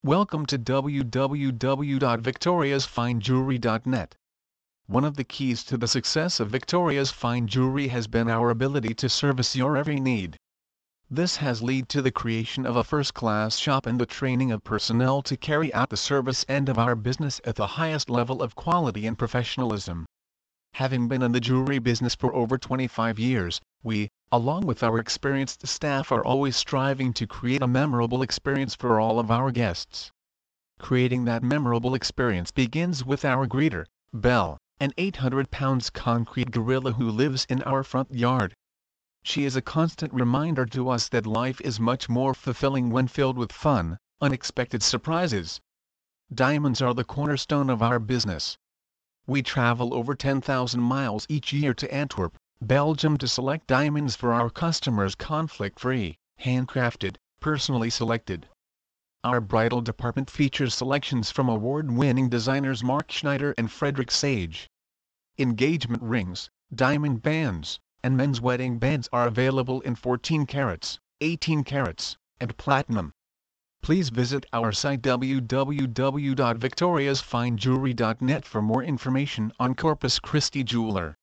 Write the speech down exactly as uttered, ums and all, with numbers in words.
Welcome to w w w dot victorias fine jewelry dot net. One of the keys to the success of Victoria's Fine Jewelry has been our ability to service your every need. This has led to the creation of a first-class shop and the training of personnel to carry out the service end of our business at the highest level of quality and professionalism. Having been in the jewelry business for over twenty-five years, we, along with our experienced staff, are always striving to create a memorable experience for all of our guests. Creating that memorable experience begins with our greeter, Belle, an eight hundred pound concrete gorilla who lives in our front yard. She is a constant reminder to us that life is much more fulfilling when filled with fun, unexpected surprises. Diamonds are the cornerstone of our business. We travel over ten thousand miles each year to Antwerp, Belgium to select diamonds for our customers, conflict-free, handcrafted, personally selected. Our bridal department features selections from award-winning designers Mark Schneider and Frederick Sage. Engagement rings, diamond bands, and men's wedding bands are available in fourteen carats, eighteen carats, and platinum. Please visit our site w w w dot victorias fine jewelry dot net for more information on Corpus Christi Jeweler.